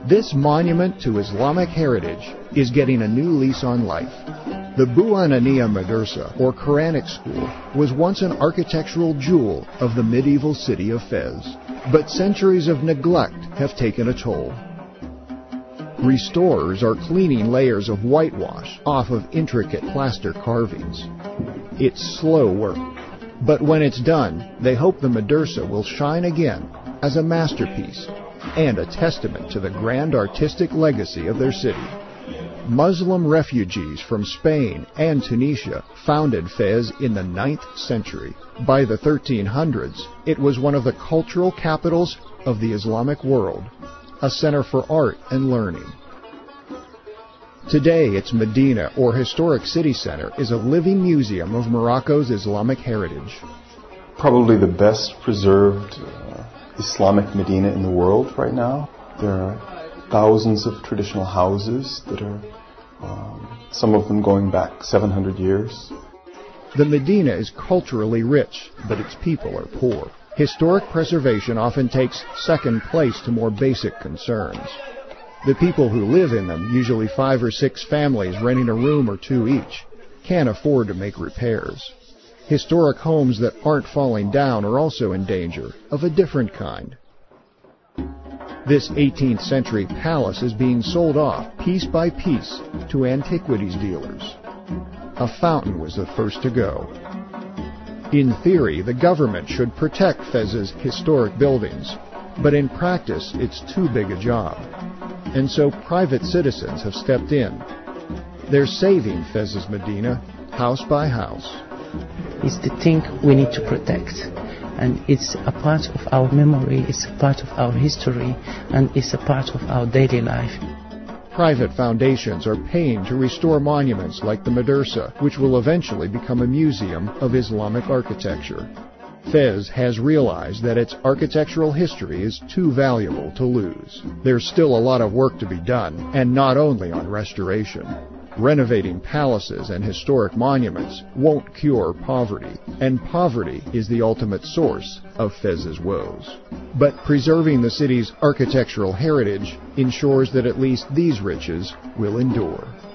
This monument to Islamic heritage is getting a new lease on life. The Buanania Madrasa, or Quranic school, was once an architectural jewel of the medieval city of Fez, but centuries of neglect have taken a toll. Restorers are cleaning layers of whitewash off of intricate plaster carvings. It's slow work, but when it's done, they hope the madrasa will shine again as a masterpiece and a testament to the grand artistic legacy of their city. Muslim refugees from Spain and Tunisia founded Fez in the 9th century. By the 1300s, it was one of the cultural capitals of the Islamic world, a center for art and learning. Today, its Medina, or historic city center, is a living museum of Morocco's Islamic heritage. Probably the best preserved Islamic Medina in the world right now. There are thousands of traditional houses that are, some of them going back 700 years. The Medina is culturally rich, but its people are poor. Historic preservation often takes second place to more basic concerns. The people who live in them, usually 5 or 6 families renting a room or 2 each, can't afford to make repairs. Historic homes that aren't falling down are also in danger, of a different kind. This 18th century palace is being sold off piece by piece to antiquities dealers. A fountain was the first to go. In theory, the government should protect Fez's historic buildings, but in practice, it's too big a job. And so private citizens have stepped in. They're saving Fez's Medina, house by house. It's the thing we need to protect. And it's a part of our memory, it's a part of our history, and it's a part of our daily life. Private foundations are paying to restore monuments like the Madrasa, which will eventually become a museum of Islamic architecture. Fez has realized that its architectural history is too valuable to lose. There's still a lot of work to be done, and not only on restoration. Renovating palaces and historic monuments won't cure poverty, and poverty is the ultimate source of Fez's woes. But preserving the city's architectural heritage ensures that at least these riches will endure.